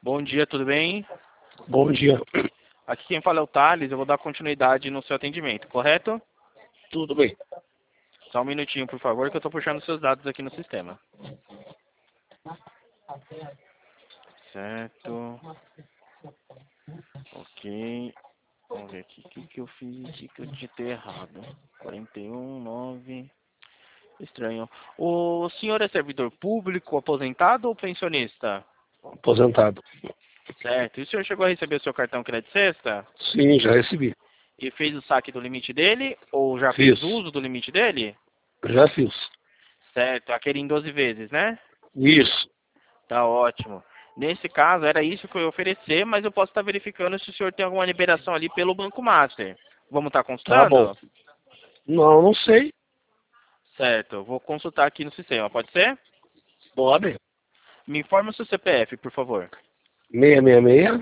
Bom dia, tudo bem? Bom dia. Aqui quem fala é o Thales, eu vou dar continuidade no seu atendimento, correto? Tudo bem. Só um minutinho, por favor, que eu estou puxando seus dados aqui no sistema. Certo. Ok. Vamos ver aqui. O que eu fiz? O que eu digitei errado? 41,9. Estranho. O senhor é servidor público, aposentado ou pensionista? Aposentado. Certo. E o senhor chegou a receber o seu cartão Crédito Sexta? Sim, já recebi. E fez o saque do limite dele? Ou já Fiz. fez uso do limite dele? Já fiz. Certo. Aquele em 12 vezes, né? Isso. Tá ótimo. Nesse caso, era isso que eu ia oferecer, mas eu posso estar verificando se o senhor tem alguma liberação ali pelo Banco Master. Vamos estar Tá bom. consultando? Não sei. Certo. Eu vou consultar aqui no sistema, pode ser? Pode. Me informa o seu CPF, por favor. 666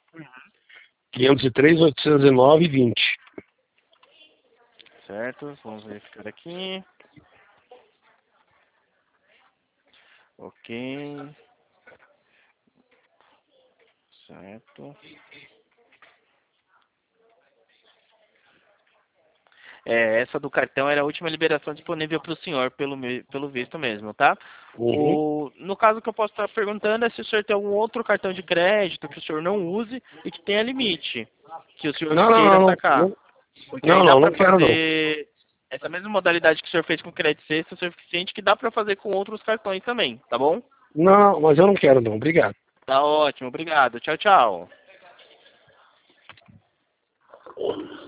503 809 20. Certo. Vamos verificar aqui. Ok. Certo. Essa do cartão era a última liberação disponível para o senhor, pelo visto mesmo, tá? Uhum. No caso que eu posso estar perguntando é se o senhor tem algum outro cartão de crédito que o senhor não use e que tenha limite, que o senhor Não, queira não, não, sacar. não. Porque aí Não, dá não, não para quero não. fazer essa mesma modalidade que o senhor fez com o crédito sexto é suficiente que dá para fazer com outros cartões também, tá bom? Não, mas eu não quero não. Obrigado. Tá ótimo, obrigado. Tchau, tchau.